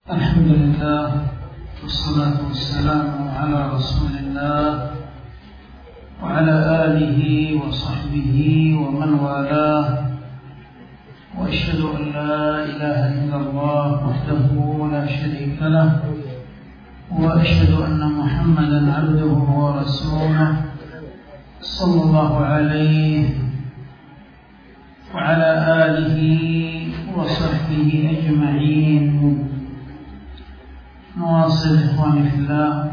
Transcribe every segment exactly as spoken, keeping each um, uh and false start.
الحمد لله والصلاة والسلام على رسول الله وعلى آله وصحبه ومن والاه، وأشهد أن لا إله إلا الله وحده لا شريك له، وأشهد أن محمدا عبده ورسوله صلى الله عليه وعلى آله وصحبه أجمعين. نواصل إخواني في الله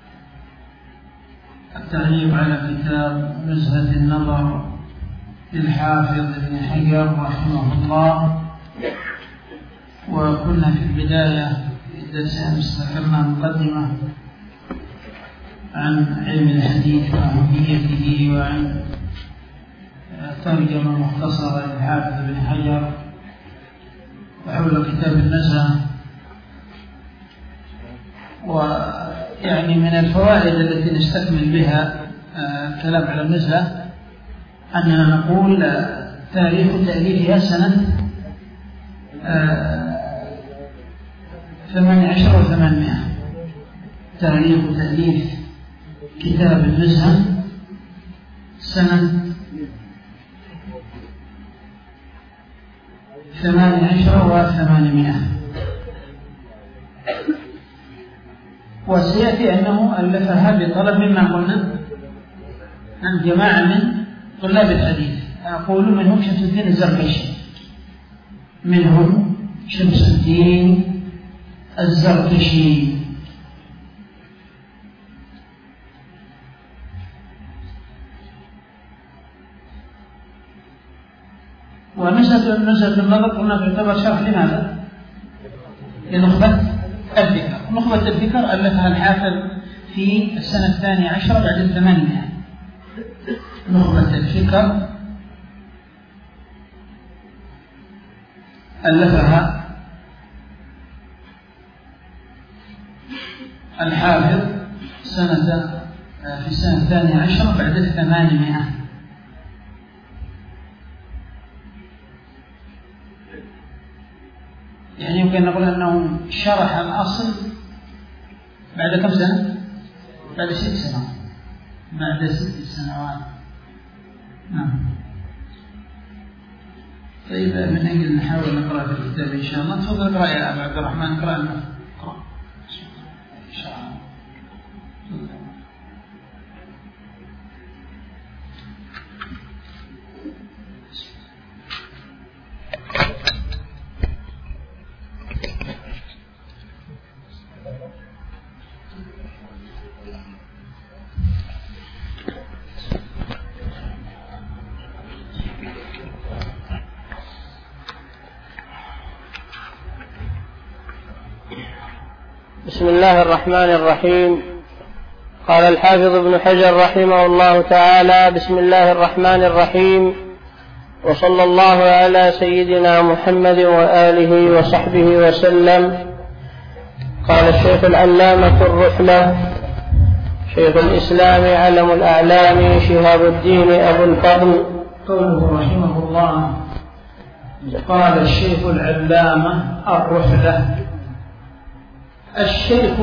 التعليق على كتاب نزهة النظر للحافظ ابن حجر رحمه الله. وكنا في البداية في الدرس أمس ذكرنا مقدمة عن علم الحديث وأهميته، وعن ترجمة مختصرة للحافظ ابن حجر وحول كتاب النزهة. ويعني من الفوائد التي نستكمل بها الكلام على النزهة أننا نقول تاريخ تأليفها سنة ثمانية عشر وثمانمائة. تاريخ تأليف كتاب النزهة سنة ثمانية عشر وثمانمائة. وسيأتي أنه ألفها بطلب مما قلنا عن جماعة من طلاب الحديث، أقول منهم شمس الدين الزركشي منهم شمس الدين الزركشي. ونزهة نزهة النظر قلنا تعتبر شرح لماذا؟ لنخبة الفكر. نخبة الفكر ألفها الحافظ في السنة الثانية عشر بعد الثمانمائة. نخبة الفكر ألفها الحافظ سنة في السنة الثانية عشر بعد الثمانمائة. يعني يمكن نقول أنه شرح الأصل بعد كم سنة؟ بعد ست سنوات. بعد ست سنوات. نعم. طيب من أجل نحاول نقرأ في الكتاب إن شاء الله. تفضل اقرأ يا أبو عبد الرحمن. اقرأ لنا. اقرأ. إن شاء الله. بسم الله الرحمن الرحيم. قال الحافظ ابن حجر رحمه الله تعالى: بسم الله الرحمن الرحيم، وصلى الله على سيدنا محمد وآله وصحبه وسلم. قال الشيخ العلامة الرحلة شيخ الإسلام علم الأعلام شهاب الدين أبو الفضل قوله رحمه الله. قال الشيخ العلامة الرحلة. الشيخ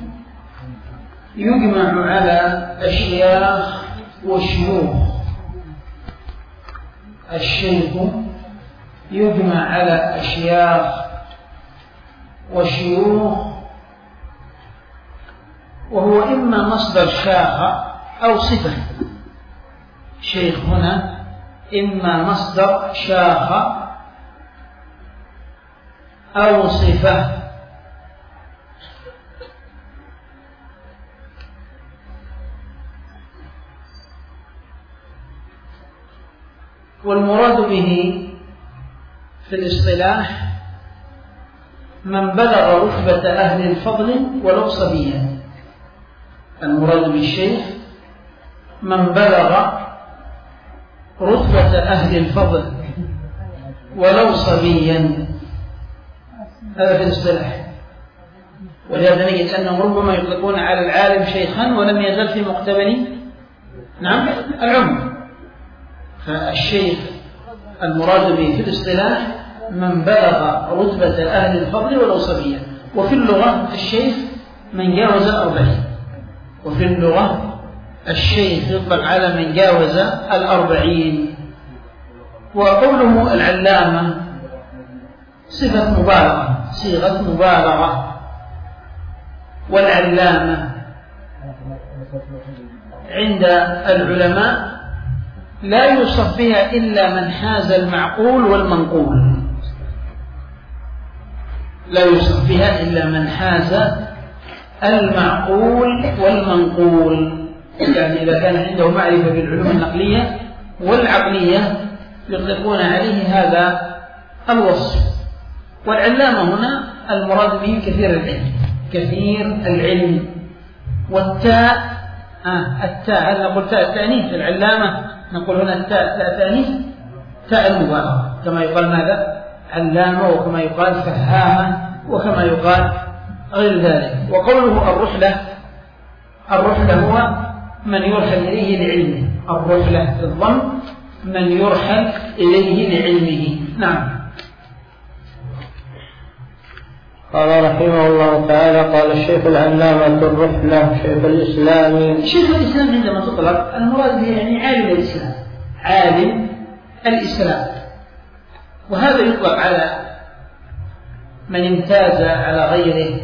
يجمع على أشياخ وشيوخ. الشيخ يجمع على أشياخ وشيوخ، وهو إما مصدر شاخ أو صفة. شيخ هنا إما مصدر شاخ أو صفة. والمراد به في الاصطلاح من بلغ رتبة أهل الفضل ولو صبيا. المراد بالشيخ من بلغ رتبة أهل الفضل ولو صبيا. هذا في الاصطلاح. ولهذا نجد أنهم ربما يطلقون على العالم شيخا ولم يزل في مقتبل نعم العمر. فالشيخ المراد به في الاصطلاح من بلغ رتبة أهل الفضل ولو صبيا. وفي اللغة الشيخ من جاوز الأربعين، وفي اللغة الشيخ يطلق على من جاوز الأربعين. وقوله العلامة صفة مبالغة، صيغة مبالغة. والعلامة عند العلماء لا يوصف بها إلا من حاز المعقول والمنقول، لا يوصف بها إلا من حاز المعقول والمنقول، يعني إذا كان عنده معرفة بالعلوم النقلية والعقلية يطلقون عليه هذا الوصف. والعلامة هنا المراد به كثير العلم، كثير العلم. والتاء آه التاء هل نقول تاء التأنيث العلامة؟ نقول هنا التاء تاء التأنيث تاء المبالغة، كما يقال ماذا؟ علامة، وكما يقال فهامة، وكما يقال غير ذلك. وقوله الرحلة، الرحلة هو من يرحل إليه لعلمه، الرحلة في الضم من يرحل إليه لعلمه. نعم. قال رحمه الله تعالى قال الشيخ العلامة الرحلة شيخ الإسلام. شيخ الإسلام عندما تطلق المراد به يعني عالم الإسلام، عالم الإسلام. وهذا يطلق على من امتاز على غيره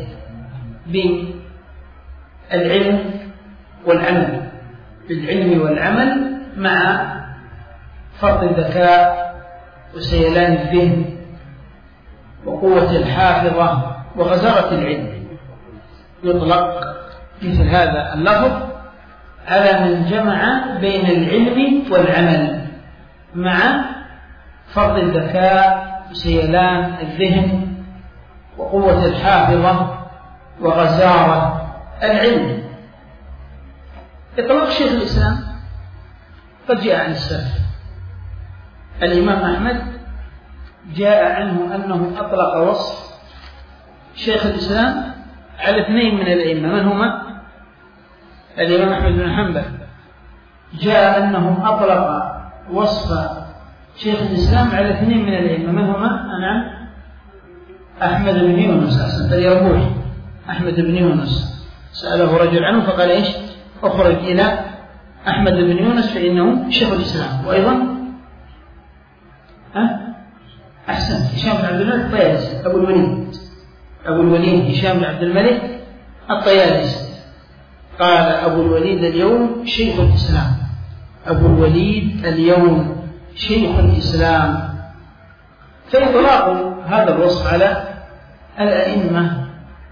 بالعلم والعمل، بالعلم والعمل مع فرط الذكاء وسيلان الذهن وقوة الحافظة وغزارة العلم. يطلق مثل هذا اللفظ على من جمع بين العلم والعمل مع فرط الذكاء وسيلان الذهن وقوة الحافظة وغزارة العلم. إطلاق شيخ الإسلام قد جاء عن السلف. الإمام أحمد جاء عنه أنه أطلق وصف شيخ الإسلام على اثنين من الأئمة. من هما؟ الإمام أحمد بن حنبل جاء أنه أطلق وصف شيخ الإسلام على اثنين من الأئمة. من هما؟ نعم، أحمد بن يونس. أحسنت يا ربوحي، أحمد بن يونس سأله رجل عنه فقال إيش؟ أخرج إلى أحمد بن يونس فإنه شيخ الإسلام. وأيضا أه؟ أحسن هشام بن عبد الملك الطيالسي، أبو الوليد أبو الوليد هشام بن عبد الملك الطيالسي. قال أبو الوليد اليوم شيخ الإسلام، أبو الوليد اليوم شيخ الإسلام. فإطلاق هذا الوصف على الأئمة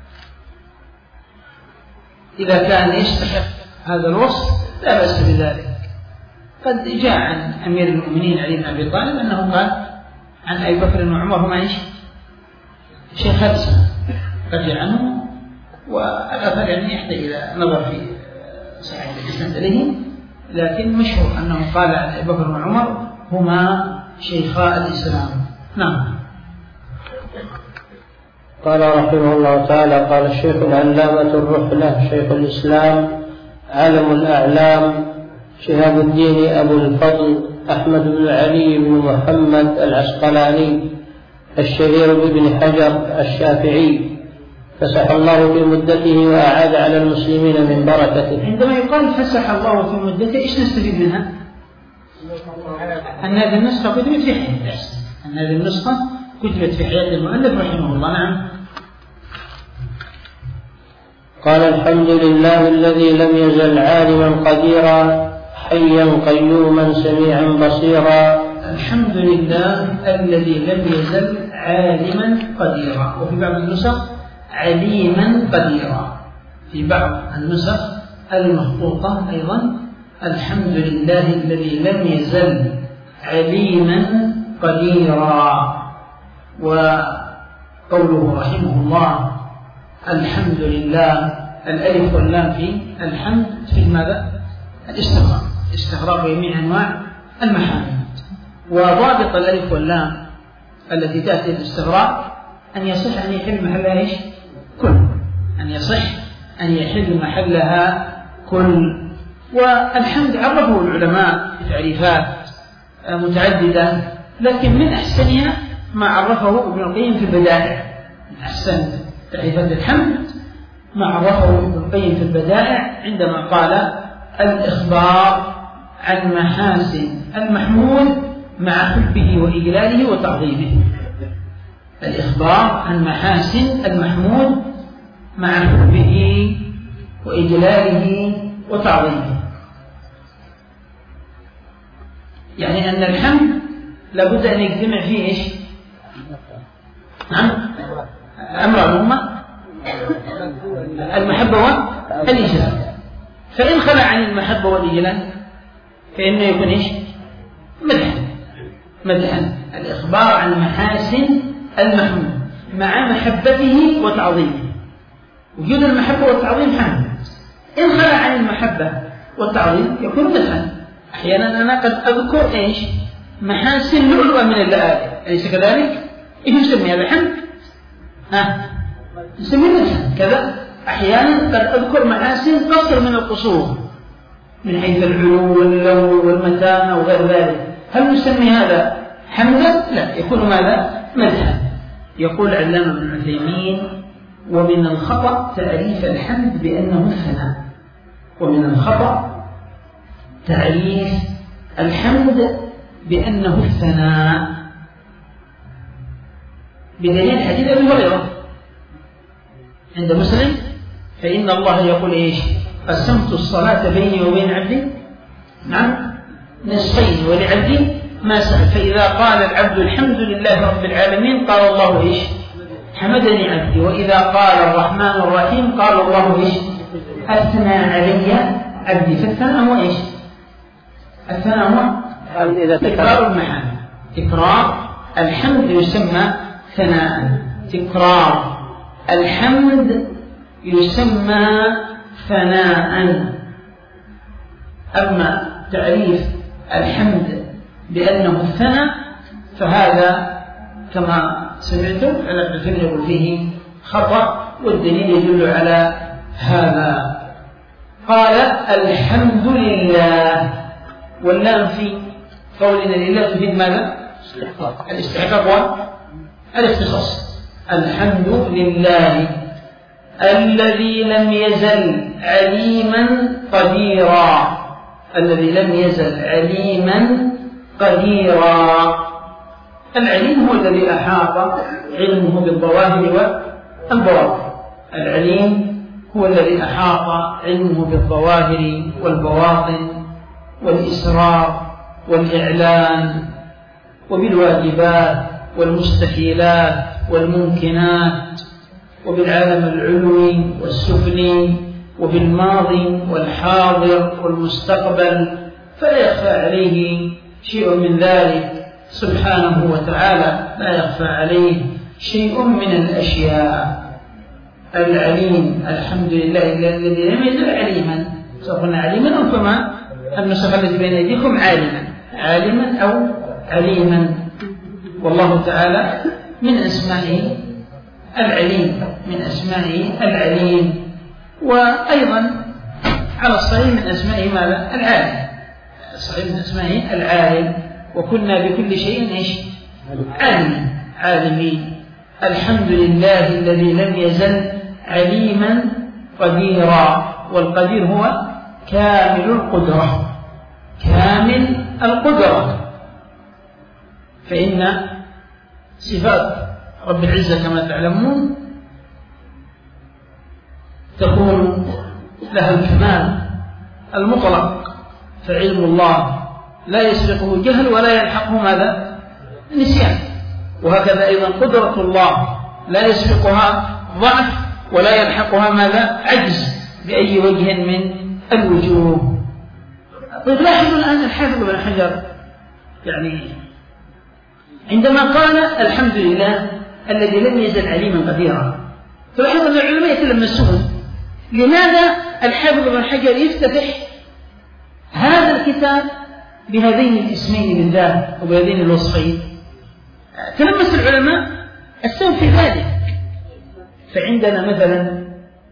إذا كان يستحق هذا الوصف لا بأس بذلك. قد جاء عن أمير المؤمنين علي بن أبي طالب أنه قال عن أبي بكر وعمر هما إيش؟ شيخ الإسلام، قد جاء عنه. والأثر يعني يحتاج إلى نظر في صحيح الإسلام إليه، لكن مشهور أنه قال عن أبي بكر وعمر هما شيخا الإسلام. نعم. قال رحمه الله تعالى قال الشيخ العلامة الرحلة شيخ الإسلام عالم الأعلام شهاب الدين أبو الفضل أحمد بن علي بن محمد العسقلاني الشهير بابن حجر الشافعي، فسح الله في مدته وأعاد على المسلمين من بركته. عندما يقال فسح الله في مدته إيش نستفيد منها؟ أن هذه النسخة كتبت في حياة أن هذه النسخة كتبت في حياة المؤلف رحمه الله. نعم. قال الحمد لله الذي لم يزل عالما قديرا حيا قيوما سميعا بصيرا. الحمد لله الذي لم يزل عالما قديرا، وفي بعض النسخ عليما قديرا، في بعض النسخ المخطوطة أيضا الحمد لله الذي لم يزل عليما قديرا. وقوله رحمه الله الحمد لله، الألف واللام في الحمد في ماذا؟ الاستغراق، استغراق جميع أنواع المحامد. وضابط الألف واللام التي تأتي الاستغراق أن يصح أن يحل محلها إيش؟ كل، أن يصح أن يحل محلها كل. والحمد عرفه العلماء في تعريفات متعددة، لكن من أحسنها ما عرفه ابن القيم في البدائع. من أحسن تعريفات الحمد ما عرفه ابن القيم في البدائع عندما قال الإخبار عن محاسن المحمود مع حبه وإجلاله وتعظيمه. الإخبار عن محاسن المحمود مع حبه وإجلاله وتعظيمه، يعني أن الحمد لابد أن يجتمع فيه إيش؟ نعم أمر هما المحبة والإجلال، فإن خلع عن المحبة والإجلال فإنه يكون إيش؟ مدحا. مدحا الإخبار عن محاسن المحمود مع محبته وتعظيمه. وجود المحبة والتعظيم حمد. إن خلع عن المحبة والتعظيم يكون مدحا. أحيانا أنا قد أذكر إيش؟ محاسن لؤلؤة من اللآلئ، أليس كذلك؟ إيش نسمي هذا حمد؟ ها؟ نسميه مدحا كذا. أحيانا قد أذكر محاسن قصر من القصور من حيث العلو واللو والمتانة وغير ذلك، هل نسمي هذا حمدا؟ لا، يكون ماذا؟ مدحا. يقول علامة ابن عثيمين: ومن الخطأ تعريف الحمد بأنه الثناء. ومن الخطأ تعريف الحمد بأنه الثناء بدليل حديث أبي هريرة عند مسلم: فإن الله يقول إيش؟ قسمت الصلاة بيني وبين عبدي نعم نصفين ولعبدي ما سأل، فإذا قال العبد الحمد لله رب العالمين قال الله إيش؟ حمدني عبدي. وإذا قال الرحمن الرحيم قال الله إيش؟ أثنى علي عبدي. فالثناء هو إيش؟ الثناء هو تكرار المحامد. تكرار الحمد يسمى ثناء، تكرار الحمد يسمى ثناء. أما تعريف الحمد بأنه الثناء فهذا كما سمعتم على ابن عثيمين يقول فيه خطأ، والدليل يدل على هذا. قال الحمد لله، واللام في قولنا لله تفيد ماذا؟ الاستحقاق والاختصاص. الحمد لله الذي لم يزل عليما قديرا. الذي لم يزل عليما قديرا. العليم هو الذي أحاط علمه بالظواهر والبواطن. العليم هو الذي أحاط علمه بالظواهر والبواطن والإسرار والإعلان وبالواجبات والمستحيلات والممكنات وبالعالم العلوي والسفلي وبالماضي والحاضر والمستقبل، فلا يخفى عليه شيء من ذلك سبحانه وتعالى. لا يخفى عليه شيء من الأشياء. العليم الحمد لله الذي لم يزل عليما، سأقولنا عليما أو كما النسخة التي بين أيديكم عالما، عالما أو عليما. والله تعالى من أسمائه العليم، من أسمائه العليم. وأيضا على الصحيح من أسمائه ماذا؟ العالم. الصحيح من أسمائه العالم. وكنا بكل شيء إيش؟ عالمين عالمين. الحمد لله الذي لم يزل عليما قديرا. والقدير هو كامل القدرة، كامل القدرة. فإن صفات رب العزة كما تعلمون تكون لها الكمال المطلق، فعلم الله لا يسبقه جهل ولا يلحقه ماذا؟ نسيان. وهكذا أيضا قدرة الله لا يسبقها ضعف ولا يلحقها ماذا؟ عجز بأي وجه من الوجوه. طيب لاحظوا الآن الحافظ بن حجر يعني عندما قال الحمد لله الذي لم يزل عليما قديرا، فلاحظ أن العلماء يتلمسون لماذا الحافظ بن حجر يفتتح هذا الكتاب بهذين الاسمين بالذات وبهذين الوصفين. تلمس العلماء السبب في ذلك. فعندنا مثلا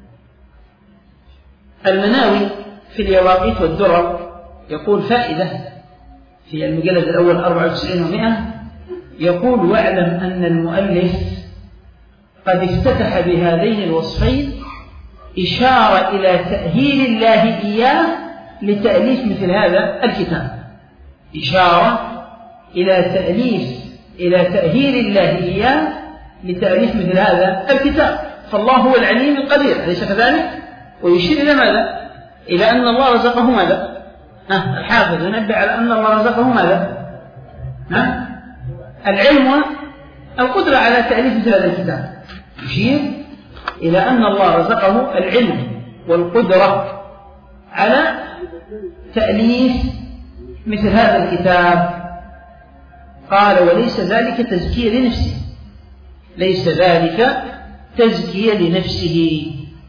المناوي في اليواقيت والدرر يقول فائدة في المجلد الأول أربعة وتسعين ومئة، يقول واعلم أن المؤلف قد افتتح بهذين الوصفين إشارة إلى تأهيل الله إياه لتأليف مثل هذا الكتاب، إشارة إلى تأليف إلى تأهيل الله إياه لتأليف مثل هذا الكتاب. فالله هو العليم القدير، أليس كذلك؟ ويشير إلى ماذا؟ إلى أن الله رزقه ماذا؟ ها الحافظ ينبه على أن الله رزقه ماذا؟ ها العلم والقدرة على تأليف مثل هذا الكتاب، يشير إلى أن الله رزقه العلم والقدرة على تأليف مثل هذا الكتاب. قال: وليس ذلك تزكية لنفسه، ليس ذلك تزكية لنفسه،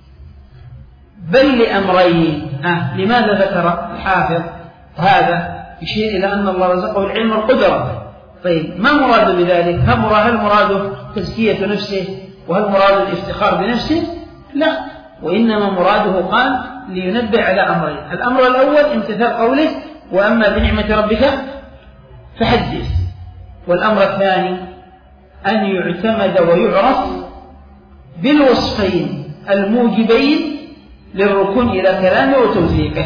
بل لأمرين. آه. لماذا ذكر الحافظ هذا؟ يشير إلى أن الله رزقه العلم والقدرة. طيب، ما مراد بذلك؟ هل مراده تزكية نفسه وهل مراد الافتخار بنفسه؟ لا، وإنما مراده قال لينبه على أمرين. الأمر الأول امتثال قوله: وأما بنعمة ربك فحدث. والأمر الثاني أن يعتمد ويعرف بالوصفين الموجبين للركون إلى كلامه وتوثيقه،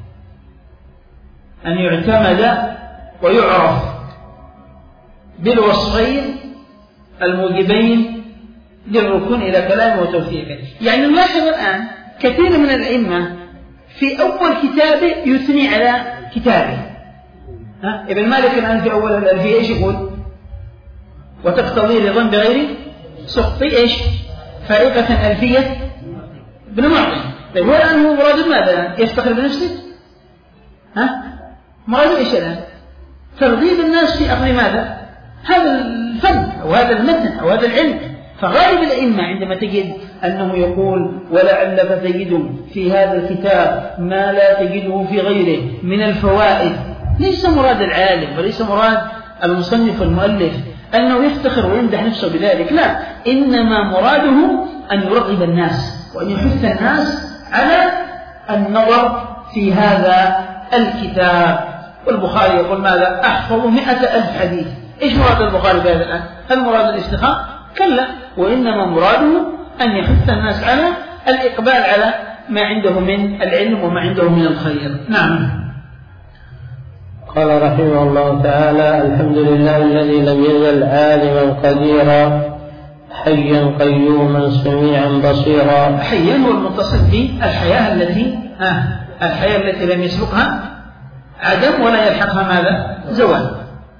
أن يعتمد ويعرف بالوصفين الموجبين للركون إلى كلامه وتوثيقه. يعني نلاحظ الآن كثير من الأئمة في أول كتابه يثني على كتابه. ها؟ ابن مالك الآن في أول الألفية إيش يقول؟ وتقتضي رضا بغير سخط إيش؟ فائقة ألفية ابن معطي. طيب، هو الآن هو مراد ماذا؟ يفتخر بنفسه؟ ها؟ مراد إيش الآن؟ ترغيب الناس في أخذ ماذا؟ هذا الفن أو هذا المتن أو هذا العلم. فغالب الأئمة عندما تجد أنه يقول: ولعلك تجد في هذا الكتاب ما لا تجده في غيره من الفوائد، ليس مراد العالم وليس مراد المصنف المؤلف أنه يفتخر ويمدح نفسه بذلك، لا، إنما مراده أن يرغب الناس وأن يحث الناس على النظر في هذا الكتاب. والبخاري يقول ماذا؟ أحفظ مئة ألف حديث. إيش مراد البخاري بهذا الآن؟ هل مراد الافتخار؟ كلا، وإنما مراده أن يحث الناس على الإقبال على ما عنده من العلم وما عنده من الخير. نعم. قال رحمه الله تعالى: الحمد لله الذي لم يزل عالما قديرا حيا قيوما سميعا بصيرا. حيا هو المتصف بالحياة التي آه الحياة التي لم يسبقها عدم ولا يلحقها ماذا؟ زوال.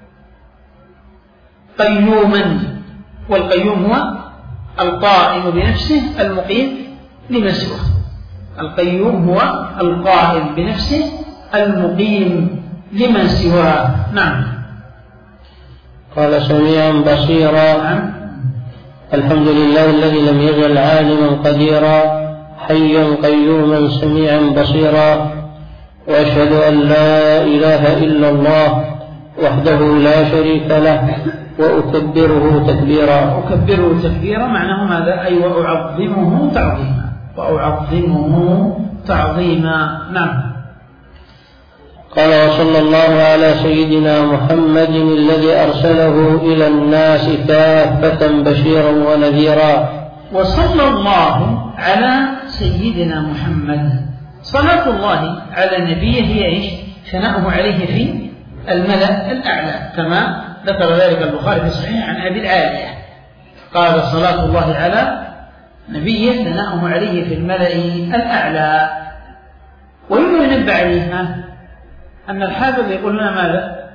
قيوما، والقيوم هو القائم بنفسه المقيم لمن سواه. القيوم هو القائم بنفسه المقيم لمن سواه. نعم. قال: سميعا بصيرا. نعم. الحمد لله الذي لم يزل عالما قديرا حيا قيوما سميعا بصيرا، وأشهد أن لا إله إلا الله وحده لا شريك له، وأكبره تكبيرا. أكبره تكبيرا معناه ماذا؟ أي وأعظمه تعظيما، وأعظمه تعظيما. نعم. قال: وصلى الله على سيدنا محمد الذي أرسله إلى الناس كافة بشيرا ونذيرا. وصلى الله على سيدنا محمد. صلاة الله على نبيه هي إيش؟ ثناؤه عليه في الملأ الأعلى، كما ذكر ذلك البخاري في الصحيح عن أبي العالية، قال: صلاة الله على نبيه ثناؤه عليه في الملأ الأعلى. ويمكن ينبه عليها أن الحافظ يقول لنا ماذا؟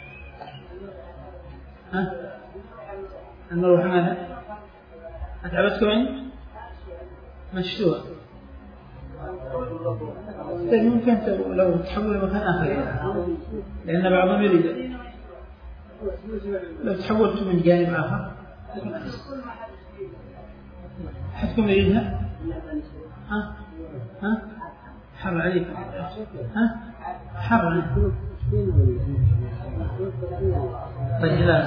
ها؟ أن نروح ماذا؟ أتعبتكم يعني؟ مشتوى. ممكن لو تحول مكان آخر، لأن بعضهم يريد لو تحولت من جانب آخر حدكم يريدها؟ ها؟ ها؟ حر عليك؟ ها؟ حر. طيب لا.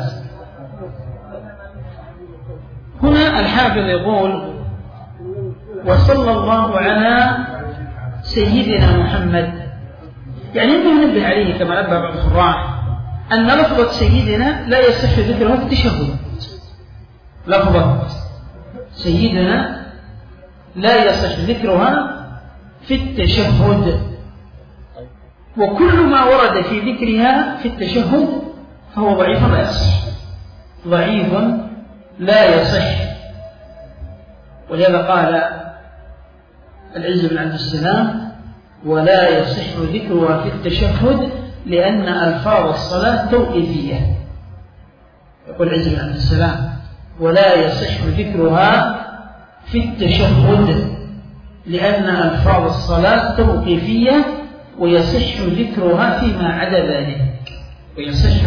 هنا الحافظ يقول: وصلى الله على سيدنا محمد. يعني انه ننبه عليه كما نبه بعض القراء أن لفظة سيدنا لا يصح ذكرها في التشهد. لفظة سيدنا لا يصح ذكرها في التشهد، وكل ما ورد في ذكرها في التشهد فهو ضعيف لا يصح، ضعيف لا يصح. ولهذا قال العز بن عبد السلام: ولا يصح ذكرها في التشهد لأن ألفاظ الصلاة توقيفية. يقول العز بن عبد السلام: ولا يصح ذكرها في التشهد لأن ألفاظ الصلاة توقيفية، ويصح ذكرها فيما عدا ذلك، ويصح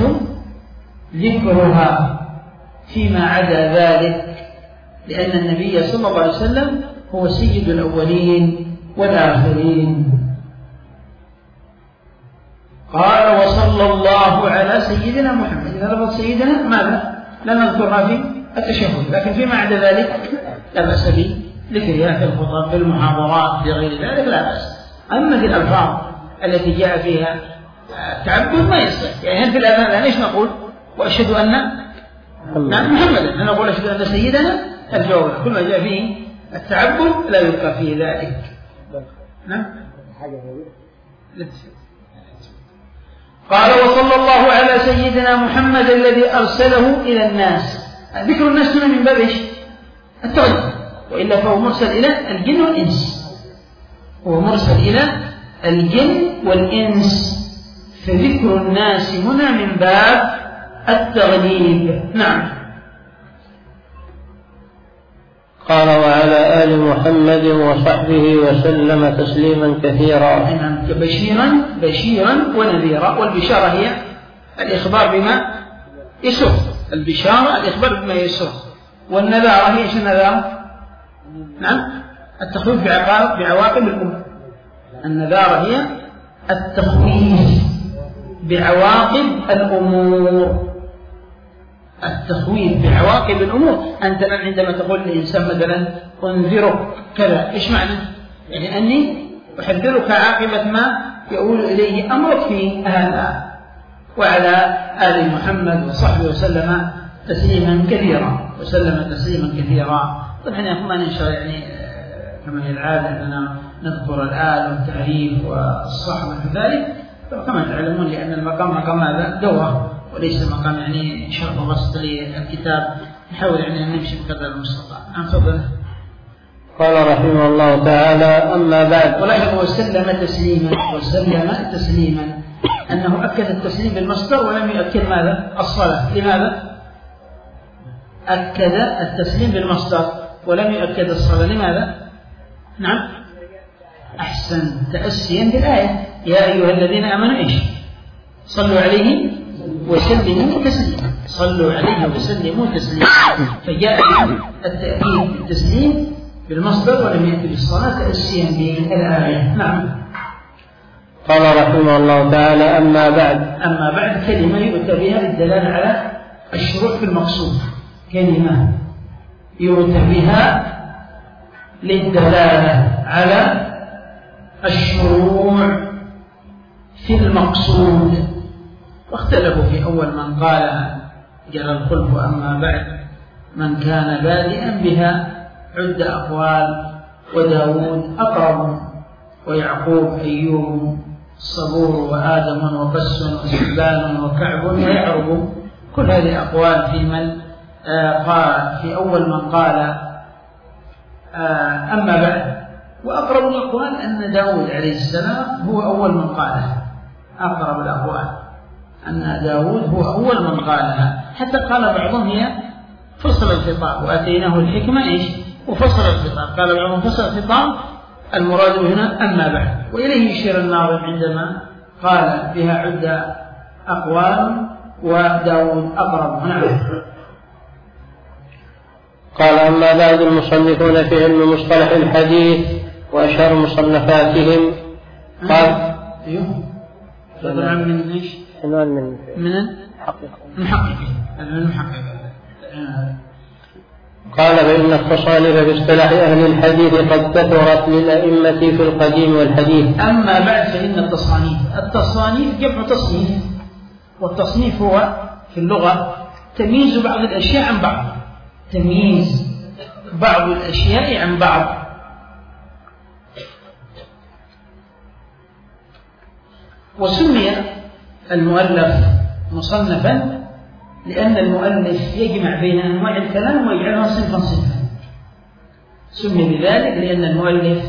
ذكرها فيما عدا ذلك، لأن النبي صلى الله عليه وسلم هو سيد الأولين والآخرين. قال: وصلى الله على سيدنا محمد. إذا لفظ سيدنا ماذا؟ لا نذكرها في التشهد، لكن فيما عدا ذلك لا بأس بذكرها في الخطب، في المحاضرات، في غير ذلك لا بأس. أما في الألفاظ التي جاء فيها تعبد ما يصح. يعني هل في الأذان ليش نقول وأشهد أن نعم محمدا؟ نقول أشهد أن سيدنا؟ الجواب كل ما جاء فيه التعبد لا يذكر فيه ذلك. نعم. قال: وصلى الله على سيدنا محمد الذي أرسله إلى الناس. ذكر الناس هنا من باب إيش؟ التغيير، وإلا فهو مرسل إلى الجن والإنس، هو مرسل إلى الجن والإنس، فذكر الناس هنا من باب التغليب. نعم. قال: وعلى آل محمد وصحبه وسلم تسليما كثيرا. بشيرا بشيرا ونذيرا، والبشارة هي الإخبار بما يسر، البشارة الإخبار بما يسر، والنذارة هي ايش النذارة؟ نعم، التخويف بعقاب بعواقب الأمور. النذارة هي التخويف بعواقب الأمور، التخويف بعواقب الأمور. أنت عندما تقول للإنسان مثلا أنذرك كذا، إيش معنى؟ يعني أني أحذرك عاقبة ما يقول إليه أمرك في هذا. وعلى آل محمد وصحبه وسلم تسليما كثيرا وسلم تسليما كثيرا. طبعا يا أخوان إن شاء الله يعني كما هي العادة أننا نذكر الآل والتعريف والصحبة كذلك، كما تعلمون، لأن المقام مقام هذا دورة وليس مقام يعني شرح وبسط للكتاب، نحاول يعني أن نمشي بقدر المستطاع. أنفضل. قال رحمه الله تعالى: أما بعد. ولكن وسلم تسليما، وسلم تسليما أنه أكد التسليم بالمصدر ولم يؤكد ماذا؟ الصلاة. لماذا؟ أكد التسليم بالمصدر ولم يؤكد الصلاة. لماذا؟ نعم، أحسن، تأسيا بالآية: يا أيها الذين آمنوا إيش؟ صلوا عليه وسلموا تسليما، صلوا عليه وسلموا تسليما. فجاء التأكيد بالتسليم بالمصدر ولم يأتي بالصلاة تأسيا بالآية. نعم. قال رحمه الله تعالى: أما بعد. أما بعد كلمة يؤتى بها للدلالة على الشروع في المقصود، كلمة يؤتى بها للدلالة على الشروع في المقصود. واختلفوا في أول من قالها جرى الخلف. أما بعد من كان بادئا بها عد أقوال، وداود أقرب، ويعقوب، أيوب، صبور، وآدم، وقس، وسبان، وكعب، ويعرب. كل هذه أقوال في من آه قال في أول من قال آه أما بعد. وأقرب الأقوال أن داود عليه السلام هو أول من قالها، أقرب الأقوال أن داود هو أول من قالها، حتى قال بعضهم هي فصل الخطاب، وأتيناه الحكمة إيش؟ وفصل الخطاب. قال بعضهم فصل الخطاب المراد هنا أما بعد، وإليه يشير الناظم عندما قال بها عدة أقوال وداود أقرب. نعم. قال: أما بعد، المصنفون في علم مصطلح الحديث وأشهر مصنفاتهم. قال: أيوه طبعا من إيش؟ من من من المحقق المحقق. قال: فإن التصانيف باصطلاح أهل الحديث قد كثرت للأئمة في القديم والحديث. أما بعد فإن التصانيف، التصانيف جمع تصنيف، والتصنيف هو في اللغة تمييز بعض الأشياء عن بعض، تمييز بعض الأشياء عن بعض. وسمي المؤلف مصنفا لأن المؤلف يجمع بين أنواع الكلام ويجعلها صنفا صنفا. سمي بذلك لأن المؤلف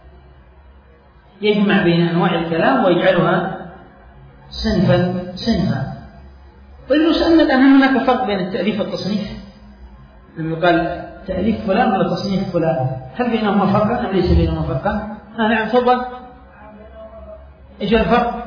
يجمع بين أنواع الكلام ويجعلها صنفا صنفا. طيب سألنا الآن هل هناك فرق بين التأليف والتصنيف؟ لما يقال تأليف فلان ولا تصنيف فلان، هل بينهما فرق أم ليس بينهما فرق؟ ها نعم تفضل. إيش الفرق؟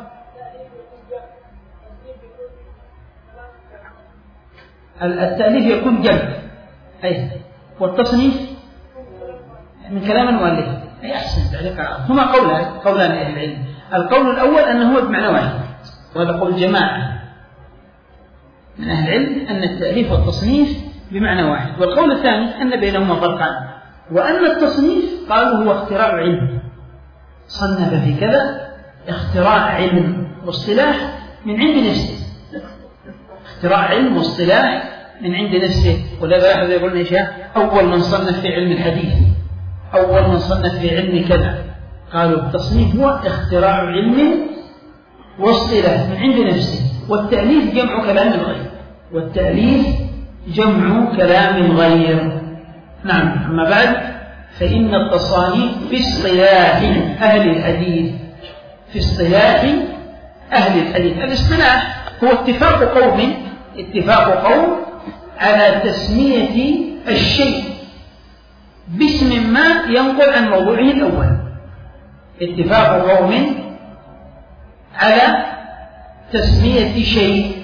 التأليف يكون جمع، أي والتصنيف من كلام المؤلف. أي أحسن تعليق. هما قولان قولان أهل العلم. القول الأول أنه هو بمعنى واحد، وهذا قول جماعة من أهل العلم أن التأليف والتصنيف بمعنى واحد. والقول الثاني أن بينهما فرقان، وأن التصنيف قالوا هو اختراع علم، صنف في كذا اختراع علم واصطلاح من عند نفسه، اختراع علم واصطلاح من عند نفسه. ولذا أحد يقول لنا إيش؟ أول من صنف في علم الحديث، أول من صنف في علم كذا. قالوا التصنيف هو اختراع علم واصطلاح من عند نفسه، والتأليف جمع كلام الغير، والتأليف جمع كلام غير. نعم. أما بعد فإن التصانيف في اصطلاح أهل الحديث، في اصطلاح أهل الحديث الاصطلاح هو اتفاق قوم اتفاق قوم على تسمية الشيء باسم ما ينقل عن موضوعه الأول. اتفاق قوم على تسمية شيء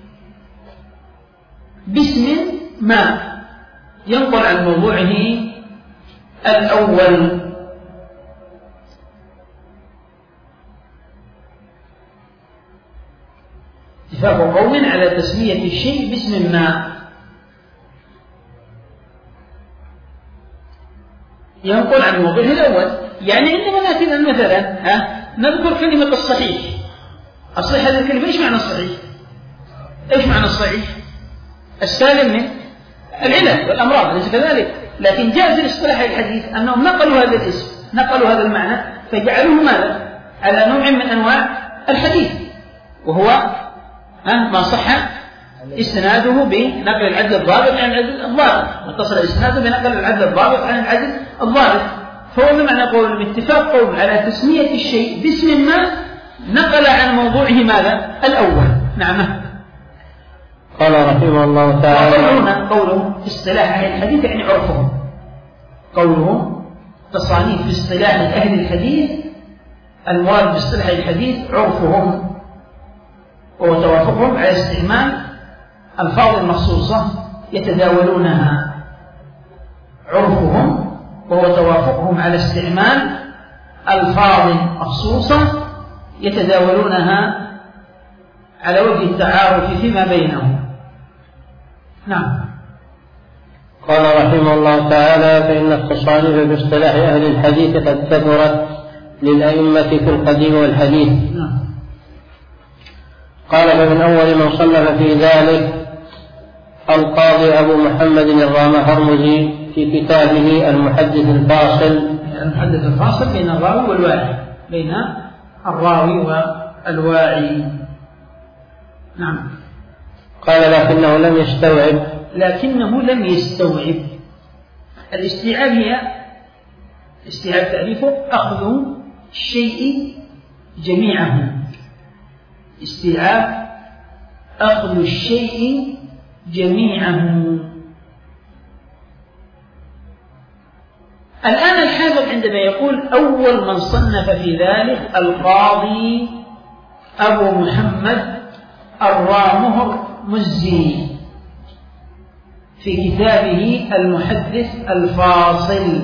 باسم ما ينقل عن موضوعه الأول. اتفاق قوم على تسمية الشيء باسم ما ينقل عن موضوعه الأول. يعني عندما نأتي مثلا ها نذكر كلمة الصحيح. الصحيح هذه الكلمة إيش معنى الصحيح؟ إيش معنى الصحيح؟ السالم من العلل والأمراض، أليس كذلك؟ لكن جاء في اصطلاح الحديث أنهم نقلوا هذا الاسم، نقلوا هذا المعنى فجعلوه ماذا؟ على نوع من أنواع الحديث، وهو ما صح إسناده بنقل العدل الضابط عن العدل الضابط، واتصل إسناده بنقل العدل الضابط عن العدل الضابط. فهو بمعنى قول باتفاق قوم على تسمية الشيء باسم ما نقل عن موضوعه ماذا؟ الأول. نعم. قال رحمه الله تعالى. وقولنا قوله في اصطلاح أهل الحديث يعني عرفهم، قوله تصانيف في اصطلاح أهل الحديث المراد باصطلاح الحديث عرفهم وتوافقهم على استعمال الفاظ مخصوصة يتداولونها. عرفهم وهو توافقهم على استعمال ألفاظ مخصوصة يتداولونها على وجه التعارف فيما بينهم. نعم. قال رحمه الله تعالى: فإن التصانيف باصطلاح أهل الحديث قد كثرت للأئمة في القديم والحديث. نعم. قال: فمن أول من صنف في ذلك القاضي أبو محمد الرامهرمزي في كتابه المحدث الفاصل. المحدث الفاصل بين الراوي والواعي، بين الراوي والواعي. نعم. قال: لكنه لم يستوعب لكنه لم يستوعب الاستيعاب هي استيعاب تعريفه أخذ الشيء جميعه. استيعاب أخذ الشيء جميعه. الآن الحافظ عندما يقول أول من صنف في ذلك القاضي أبو محمد الرامهرمزي في كتابه المحدث الفاصل،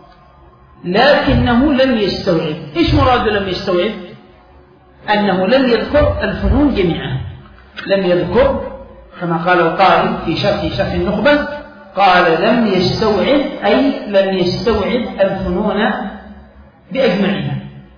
لكنه لم يستوعب. إيش مراد لم يستوعب؟ أنه لم يذكر الفنون جميعا، لم يذكر كما قال القائل في شرح شرح النخبة، قال لم يستوعب أي لم يستوعب الفنون بأجمعها.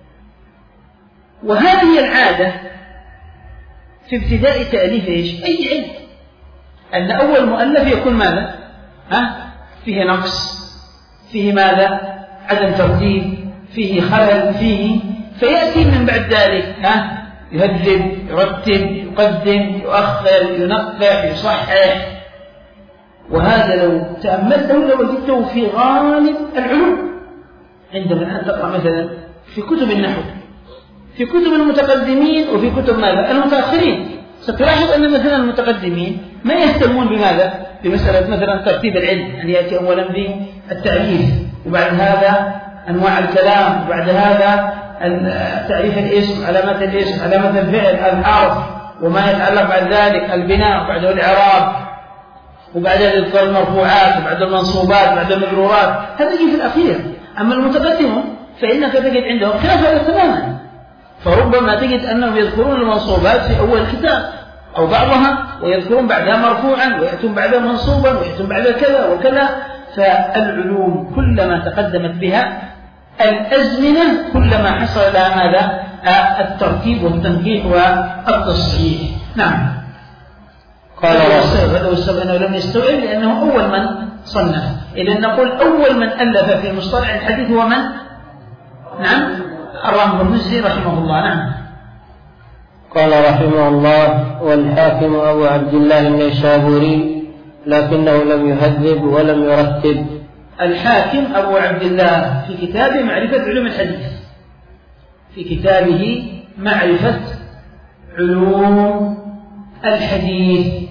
وهذه العادة في ابتداء تأليف إيش؟ أي علم، أن أول مؤلف يكون ماذا؟ ها؟ فيه نقص، فيه ماذا؟ عدم ترتيب، فيه خلل، فيه فيأتي من بعد ذلك ها يهذب، يرتب، يقدم، يؤخر، ينقح، يصحح. وهذا لو تأملته لوجدته في غالب العلوم. عندما الآن تقرأ مثلا في كتب النحو، في كتب المتقدمين وفي كتب ماذا؟ المتأخرين، ستلاحظ أن مثلا المتقدمين ما يهتمون بماذا؟ بمسألة مثلا ترتيب العلم، أن يأتي أولا بالتعريف، وبعد هذا أنواع الكلام، وبعد هذا تعريف الاسم، علامات الاسم، علامات الفعل، الحرف، وما يتعلق بعد ذلك البناء، وبعده الإعراب، وبعد ذلك المرفوعات، وبعد المنصوبات، وبعد المجرورات. هذا يجي في الأخير. أما المتقدمون فإنك تجد عندهم خلاف هذا تماما، فربما تجد أنهم يذكرون المنصوبات في أول الكتاب أو بعضها، ويذكرون بعدها مرفوعا، ويأتون بعدها منصوبا، ويأتون بعدها كذا وكذا. فالعلوم كلما تقدمت بها الأزمنة كلما حصل لها ماذا؟ الترتيب والتنقيح والتصحيح. نعم. قال هذا هو السبب أنه لم يستوعب، لأنه أول من صنف. إذا نقول أول من ألف في مصطلح الحديث هو من؟ نعم، الرحمن المزي رحمه الله. نعم. قال رحمه الله: والحاكم أبو عبد الله النيسابوري، لكنه لم يهذب ولم يرتب. الحاكم أبو عبد الله في كتابه معرفة علوم الحديث، في كتابه معرفة علوم الحديث.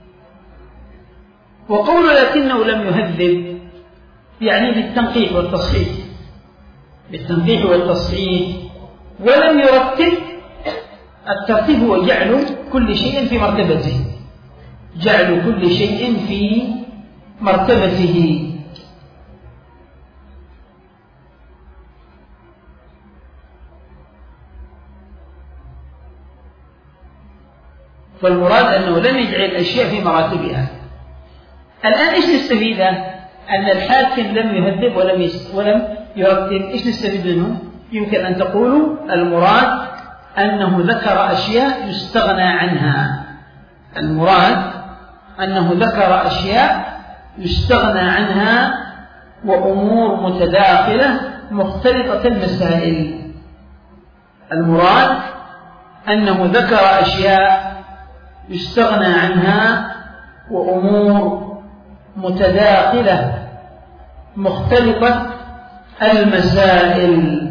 وقول لكنه لم يهذب يعني بالتنقيح والتصحيح، بالتنقيح والتصحيح. ولم يرتب، الترتيب هو جعل كل شيء في مرتبته، جعل كل شيء في مرتبته. فالمراد أنه لم يجعل الأشياء في مراتبها. الآن إيش نستفيد؟ أن الحاكم لم يهذب ولم ولم يرتب. إيش نستفيد منه؟ يمكن أن تقولوا المراد أنه ذكر أشياء يستغنى عنها. المراد أنه ذكر أشياء يستغنى عنها وأمور متداخلة مختلطة المسائل. المراد أنه ذكر أشياء يستغنى عنها وأمور متداخلة مختلطة المسائل.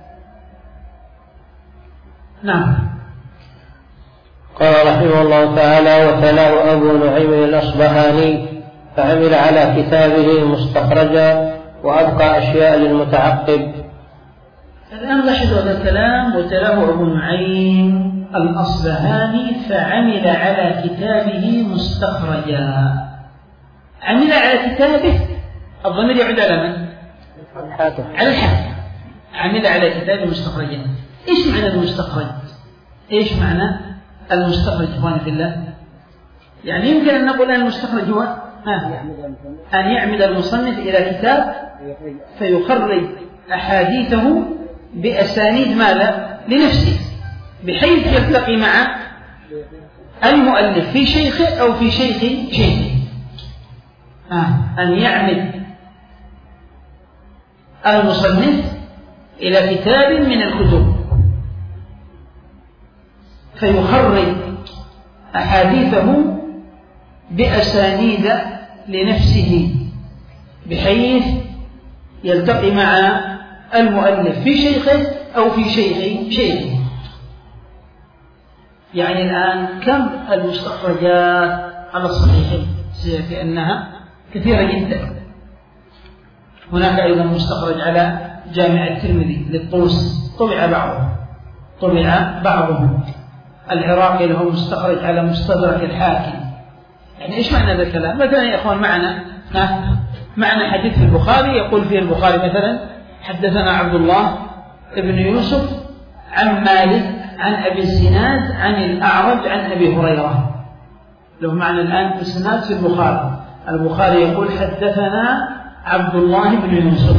نعم. قال رحمه الله تعالى: وتلاه أبو نعيم الأصبهاني فعمل على كتابه مستخرجا وأبقى أشياء للمتعقب. الآن لاحظوا هذا الكلام: وتلاه أبو نعيم الأصبهاني فعمل على كتابه مستخرجا. عمل على كتابه، الضمير يعود على من؟ على الحاكم. عمل على كتابه مستخرجا. إيش معنى المستخرج؟ إيش معنى المستخرج إخواني في الله؟ يعني يمكن أن نقول أن المستخرج هو أن يعمد المصنف إلى كتاب فيخرج أحاديثه بأسانيد ماذا؟ لنفسه، بحيث يلتقي مع المؤلف في شيخه أو في شيخ شيخه. آه. أن يعمد المصنف إلى كتاب من الكتب فيخرج أحاديثه بأسانيد لنفسه، بحيث يلتقي مع المؤلف في شيخه أو في شيخ شيخه. يعني الآن كم المستخرجات على الصحيحين؟ سيأتي أنها كثيرة جدا. هناك أيضا مستخرج على جامع الترمذي للطوسي، طبع بعضه طبع بعضه. العراقي له مستخرج على مستدرك الحاكم. يعني إيش معنى هذا الكلام؟ مثلا يا إخوان معنا معنا حديث في البخاري يقول فيه البخاري مثلا: حدثنا عبد الله ابن يوسف عن مالك عن أبي الزناد عن الأعرج عن أبي هريرة. لو معنى الآن الزناد في البخاري، البخاري يقول: حدثنا عبد الله بن يوسف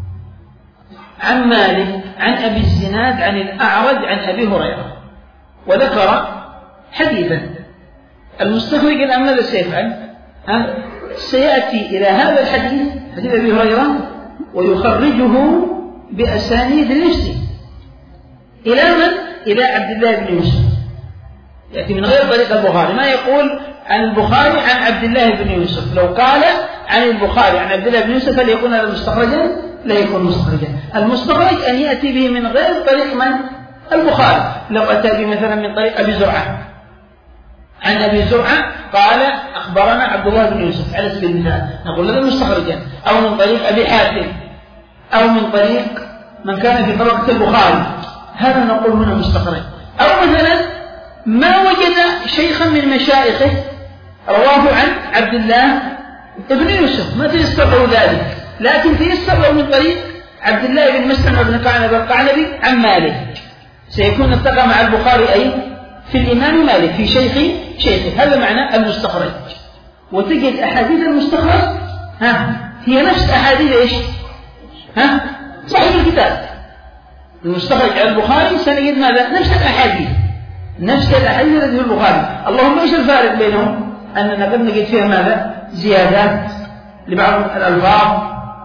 عن مالك عن أبي الزناد عن الأعرج عن أبي هريرة، وذكر حديثا. المستخرج الآن ماذا سيفعل؟ ها؟ سيأتي إلى هذا الحديث، حديث أبي هريرة، ويخرجه بأسانيد نفسه إلى من؟ إلى عبد الله بن يوسف، يأتي من غير طريق البخاري، ما يقول عن البخاري عن عبد الله بن يوسف. لو قال عن البخاري عن عبد الله بن يوسف هل يكون هذا مستخرجا؟ لا يكون مستخرجا. المستخرج أن يأتي به من غير طريق من؟ البخاري. لو أتى به مثلا من طريق أبي زرعة عن أبي زرعة قال أخبرنا عبد الله بن يوسف على سبيل المثال، نقول هذا مستخرجا. أو من طريق أبي حاتم، أو من طريق من كان في طبقة البخاري، هذا نقول هنا مستخرج. أو مثلا ما وجد شيخا من مشايخه رواه عن عبد الله بن يوسف، ما تيسر له ذلك، لكن تيسر له من طريق عبد الله بن مسلم بن قعنب القعنبي عن مالك، سيكون اتقى مع البخاري أي في الإمام مالك في شيخ شيخه. هذا معنى المستخرج. وتجد أحاديث المستخرج ها هي نفس أحاديث إيش؟ ها صحيح الكتاب. المستخرج على البخاري سنجد ماذا؟ نفس الأحاديث، نفس الأحاديث التي في البخاري. اللهم ايش الفارق بينهم؟ أننا قد نجد فيها ماذا؟ زيادات لبعض الألفاظ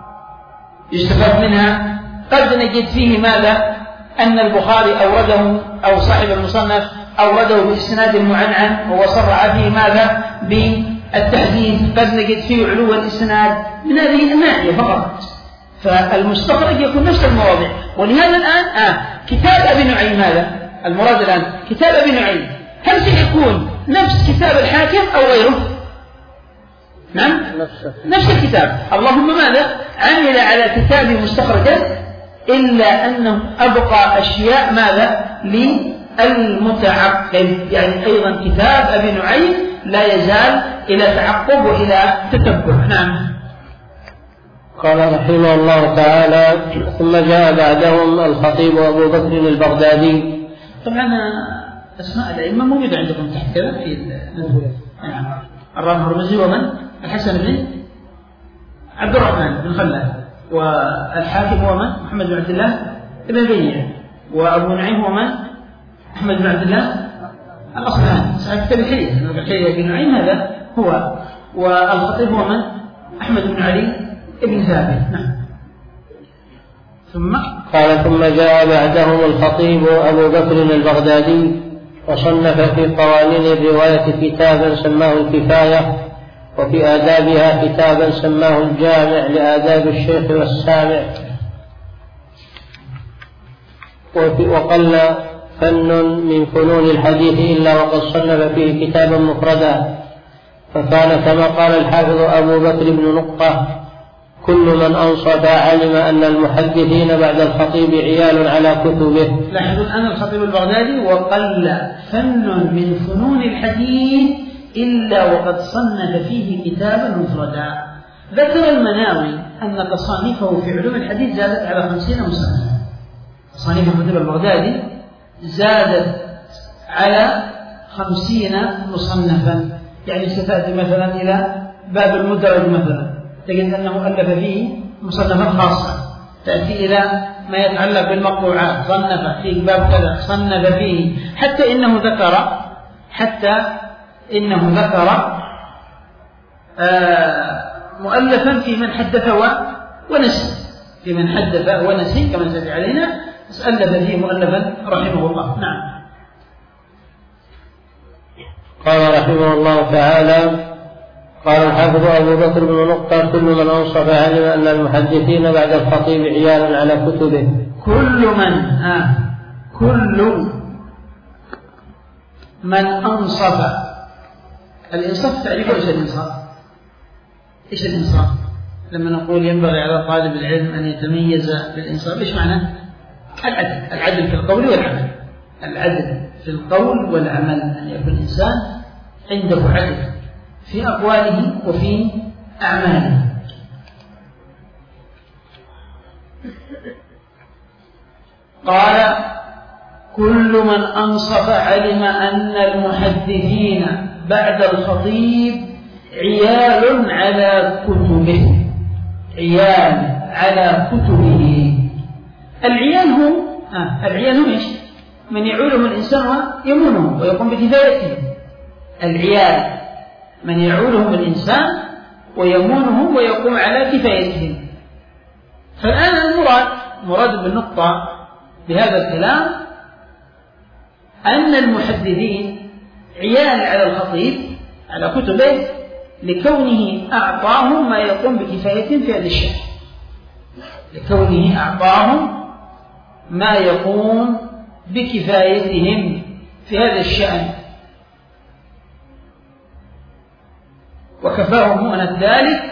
يستفاد منها. قد نجد فيه ماذا؟ أن البخاري أورده أو صاحب المصنف أورده بإسناد معنعن وصرع فيه ماذا؟ بالتحديث. قد نجد فيه علو الإسناد من هذه الناحية فقط. فالمستخرج يكون نفس المواضيع. ولهذا الآن آه كتاب أبي نعيم، هذا المراد الآن كتاب أبي نعيم، هل سيكون نفس كتاب الحاكم أو غيره؟ نعم نفس الكتاب. اللهم ماذا؟ عمل على كتاب مستخرجا، إلا أنه أبقى أشياء ماذا؟ للمتعقب. يعني أيضا كتاب أبي نعيم لا يزال إلى تعقب وإلى تتبع. نعم. قال رحمه الله تعالى: ثم جاء بعدهم الخطيب أبو بكر البغدادي. طبعا أسماء الأئمة موجودة عندكم تحت كذا في المنهول. الرام هرمزي ومن؟ الحسن بن عبد الرحمن بن خلاد، والحاكم هو من؟ محمد بن عبد الله بن بنيع، وأبو نعيم هو من؟ محمد بن عبد الله الأصلاني صاحب كتاب الحلية. الحلية بن نعيم هذا هو، والخطيب هو من؟ أحمد بن علي ابن ثابت. نعم. ثم قال: ثم جاء بعدهم الخطيب أبو بكر البغدادي وصنف في قوانين الرواية كتابا سماه الكفاية، وفي آدابها كتابا سماه الجامع لآداب الشيخ والسامع. وقل فن من فنون الحديث إلا وقد صنف فيه كتابا مفردا، فكان كما قال الحافظ أبو بكر بن نقة: كل من أنصف علم أن المحدثين بعد الخطيب عيال على كتبه. لاحظوا الآن الخطيب البغدادي: وقل فن من فنون الحديث إلا وقد صنف فيه كتابا مفردا. ذكر المناوي أن تصانيفه في علوم الحديث زادت على خمسين مصنفا. تصانيف الخطيب البغدادي زادت على خمسين مصنفا. يعني ستأتي مثلا إلى باب المدرج مثلا تجد أنه ألف فيه مصنفا خاصة، تأتي إلى ما يتعلق بالمقطوعات صنف في باب كذا صنف فيه، حتى إنه ذكر حتى إنه ذكر آه مؤلفا في من حدث ونسي، في من حدث ونسي كما سيأتي علينا، ألف فيه مؤلفا رحمه الله. نعم. قال رحمه الله تعالى: قال الحافظ أبو بكر بن نقطة: كل من أنصف علم أن المحدثين بعد الخطيب عيال على كتبه. كل من آه كل من أنصف. الإنصاف تعريف إيش الإنصاف؟ إيش الإنصاف؟ لما نقول ينبغي على طالب العلم أن يتميز بالإنصاف، إيش معناه؟ العدل، العدل في القول والعمل، العدل في القول والعمل، أن يكون الإنسان عنده عدل في أقواله وفي أعماله. قال: كل من أنصف علم أن المحدثين بعد الخطيب عيال على كتبه. عيال على كتبه. العيال هم آه. العيال هم إيش؟ من يعوله الإنسان ويمونه ويقوم بكفايته. العيال من يعولهم الإنسان ويمونهم ويقوم على كفايتهم. فالآن المراد مراد بالنقطة بهذا الكلام أن المحدثين عيال على الخطيب على كتبه لكونه أعطاهم ما يقوم بكفاية في هذا الشأن، لكونه أعطاهم ما يقوم بكفايتهم في هذا الشأن، وكفاهم مؤنة ذلك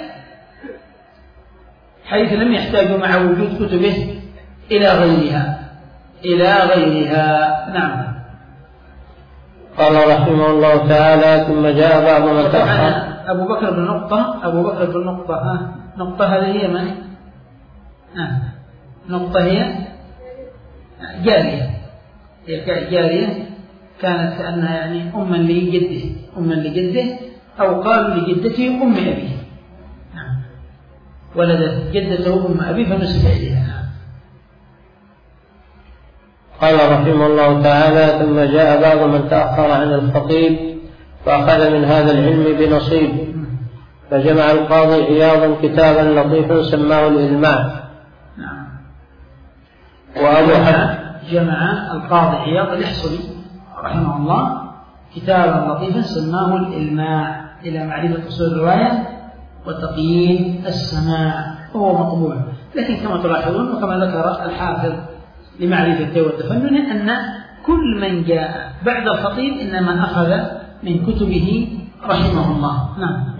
حيث لم يحتاجوا مع وجود كتبه إلى غيرها إلى غيرها. نعم. قال رحمه الله تعالى: ثم جاء بعض من تأخر. أبو بكر بن نقطة أبو بكر بن نقطة ها نقطة هذه هي من؟ آه. نقطة هي جارية، هي جارية كانت كأنها يعني أما لجده أما لجده أو قالوا لجدته أم أبيه، نعم، ولدت جدته أم أبيه فنسب إليها. قال رحمه الله تعالى: ثم جاء بعض من تأخر عن الخطيب فأخذ من هذا العلم بنصيب، فجمع القاضي عياض كتابا لطيفا سماه الإلماع. نعم. وأبو حفص جمع القاضي عياض الإحصري رحمه الله كتابا لطيفا سماه الإلماع إلى معرفة أصول الرواية وتقييم السماع، وهو مقبول. لكن كما تلاحظون وكما ذكر الحافظ لمعرفته والتفنن أن كل من جاء بعد الخطيب إنما أخذ من كتبه رحمه الله. نعم.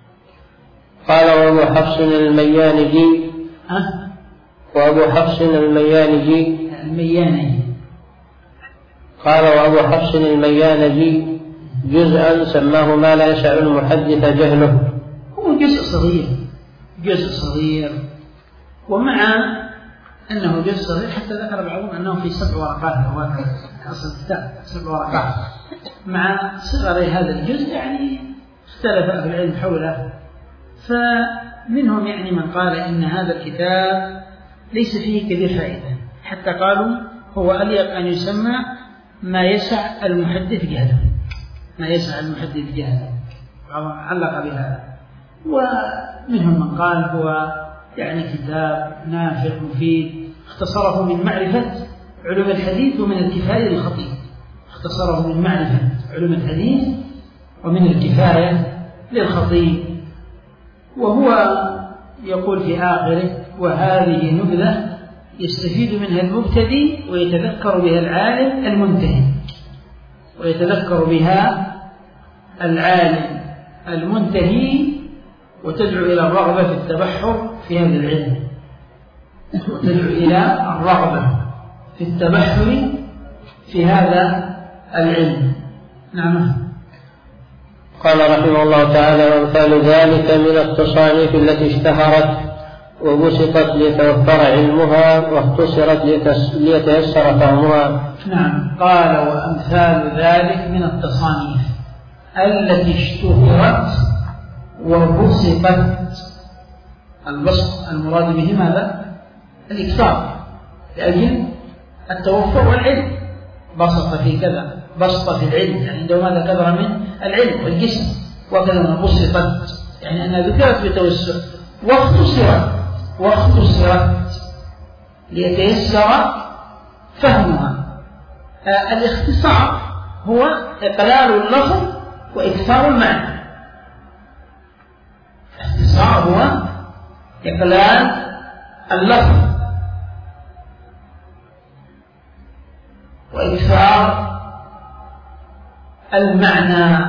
قال: وأبو حفص الميانجي أه؟ وأبو حفص الميانجي الميانجي قال: وأبو حفص الميانجي جزءا سماه ما لا يسع المحدث جهله. هو جزء صغير جزء صغير ومع أنه جزء صغير حتى ذكر بعضهم أنه في سبع ورقات، هو أصل الكتاب سبع ورقات، مع صغر هذا الجزء يعني اختلف أهل العلم حوله، فمنهم يعني من قال إن هذا الكتاب ليس فيه كثير فائدة، حتى قالوا هو أليق أن يسمى ما يسع المحدث جهله، ما يسع المحدث جهله، علق بهذا. ومنهم من قال هو يعني كتاب نافع مفيد، اختصره من معرفة علوم الحديث ومن الكفاية للخطيب، اختصره من معرفة علوم الحديث ومن الكفاية للخطيب. وهو يقول في آخره: وهذه نبذة يستفيد منها المبتدئ ويتذكر بها العالم المنتهي، ويتذكر بها العالم المنتهي وتدعو إلى الرغبة في التبحر في هذا العلم، وتدعو إلى الرغبة في التبحر في هذا العلم. نعم. قال رحمه الله تعالى: وامثال ذلك من التصانيف التي اشتهرت وبسطت ليتوفر علمها واختصرت ليتيسر فهمها. نعم. قال: وأمثال ذلك من التصانيف التي اشتهرت وبسطت. البسط المراد به ماذا؟ الإكثار لأجل التوفر والعلم، بسط في كذا، بسط في العلم يعني عندما ماذا كثر من العلم والجسم، وكذا بسطت يعني أنها ذكرت بتوسع واختصرت واختصرت ليتيسر فهمها. آه الاختصار هو إقلال اللفظ وإكثار المعنى. الاختصار هو إقلال اللفظ وإكثار المعنى.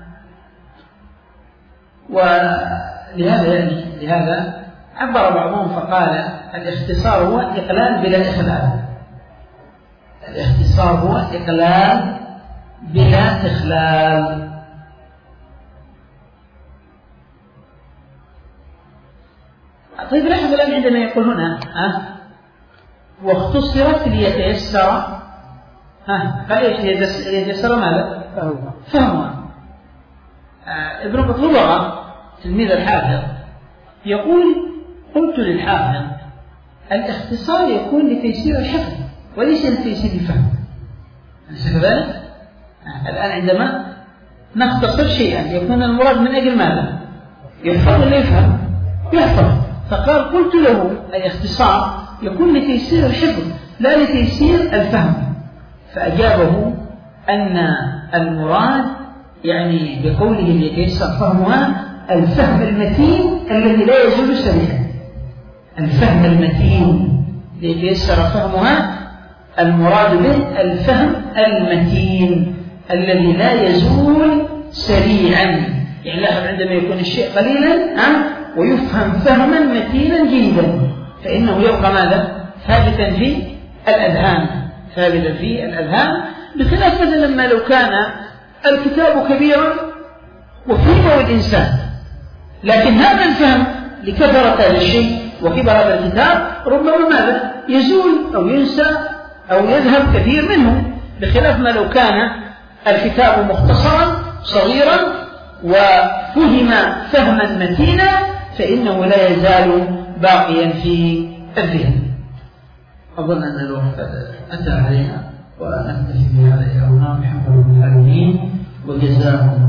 ولهذا يعني لهذا عبر بعضهم فقال: الاختصار هو إقلال بلا إخلال. الاختصار هو إقلال بلا إخلال. طيب لاحظ الآن عندما يقول هنا ها واختصرت ليتيسر، ها فايش ليتيسر ماذا؟ فهمها. آه ابن بطلبة تلميذ الحافظ يقول: قلت للحافظ الاختصار يكون لتيسير الحفظ وليس لتيسير الفهم. أليس كذلك؟ آه الآن عندما نختصر شيئا يكون المراد من أجل ماذا؟ يحفظ ولا يفهم؟ يحفظ. فقال قلت له أي اختصار يكون لتيسير الحفظ لا لتيسير الفهم. فأجابه أن المراد يعني بقوله ليتيسر فهمها الفهم المتين الذي لا يزول سريعا. الفهم المتين ليتيسر فهمها المراد به الفهم المتين الذي لا يزول سريعا. يعني لاحظ عندما يكون الشيء قليلا ويفهم فهما متينا جيدا فإنه يبقى ماذا؟ ثابتا في الأذهان ثابتا في الأذهان بخلاف مثلا لما لو كان الكتاب كبيرا وفهمه الإنسان لكن هذا الفهم لكثرة هذا الشيء وكبر هذا الكتاب ربما ماذا؟ يزول أو ينسى أو يذهب كثير منه، بخلاف ما لو كان الكتاب مختصرا صغيرا وفهم فهما متينا فإنه لا يزال باقيا في الذهن. أظن أن الوقت أتى علينا ونكتفي بهذا يا أولاد بحمد العالمين وجزاهم